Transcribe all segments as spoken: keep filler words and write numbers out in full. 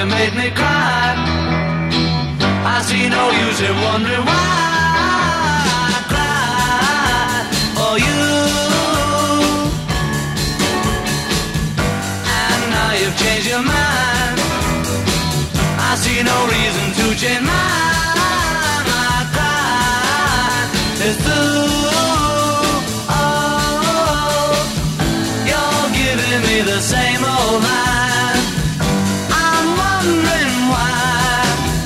made me cry. I see no use in wondering why I cried for you. And now you've changed your mind. I see no reason to change mine. I cried, it's through. Oh, you're giving me the same old line. I'm wondering why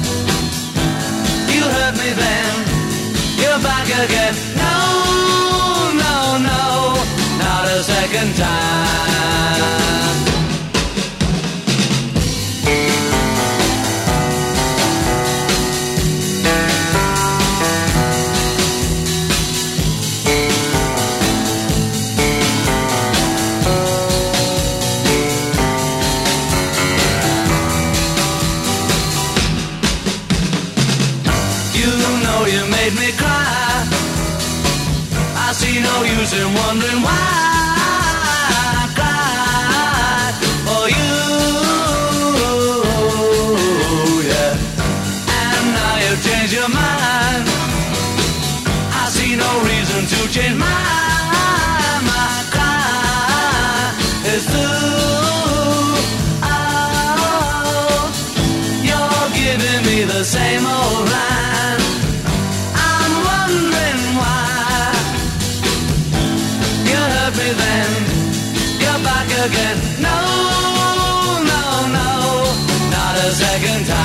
you hurt me then, you're back again. No, no, no, not a second time. Me cry. I see no use in wondering why I cried for you, yeah. And now you've changed your mind. I see no reason to change mine. My cry is through. Oh, you're giving me the same old line. Then you're back again. No, no, no, not a second time.